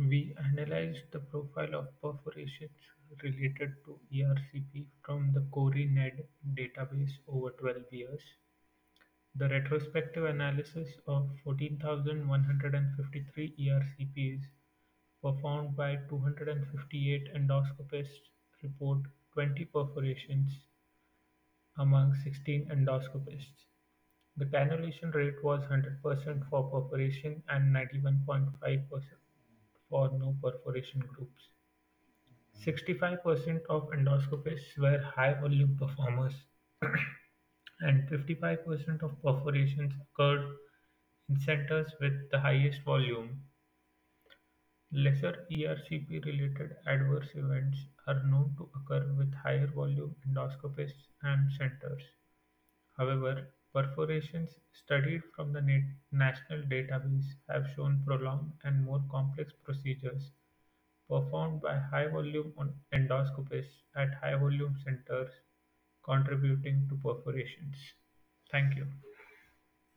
We analyzed the profile of perforations related to ERCP from the CORI-NED database over 12 years. The retrospective analysis of 14,153 ERCPs performed by 258 endoscopists report 20 perforations among 16 endoscopists. The cannulation rate was 100% for perforation and 91.5% for no perforation groups. 65% of endoscopists were high-volume performers, and 55% of perforations occurred in centers with the highest volume. Lesser ERCP-related adverse events are known to occur with higher volume endoscopists and centers. However, perforations studied from the national database have shown prolonged and more complex procedures performed by high-volume endoscopists at high-volume centers contributing to perforations. Thank you.